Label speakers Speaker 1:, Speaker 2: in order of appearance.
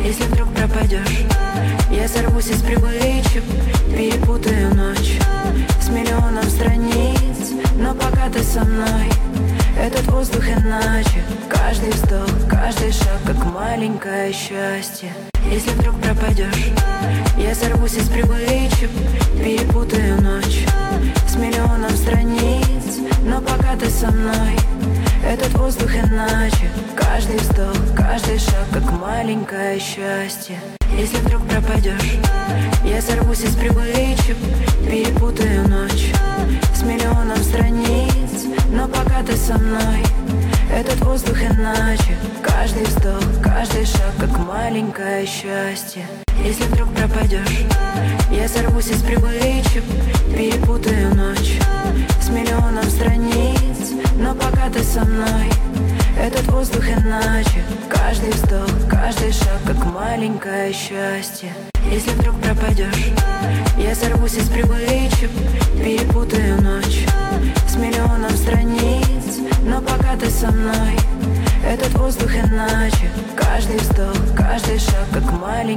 Speaker 1: Если вдруг пропадешь, я сорвусь из привычек, перепутаю ночь с миллионом страниц. Но пока ты со мной, этот воздух иначе. Каждый вздох, каждый шаг, как маленькое счастье. Если вдруг пропадешь, я сорвусь из привычек, перепутаю ночь с миллионом страниц. Но пока ты со мной, этот воздух иначе. Каждый вздох, каждый шаг, как маленькое счастье. Если вдруг пропадешь, я сорвусь из привычек, перепутаю ночь с миллионом страниц. Но пока ты со мной, этот воздух иначе. Каждый вздох, каждый шаг, как маленькое счастье. Если вдруг пропадешь, я сорвусь из привычек, перепутаю ночь с миллионом страниц. Но пока ты со мной, этот воздух иначе. Каждый вздох, каждый шаг, как маленькое счастье. Если вдруг пропадешь, я сорвусь из привычек, перепутаю ночь с миллионом страниц. Но пока ты со мной, этот воздух иначе. Каждый вздох, каждый шаг, как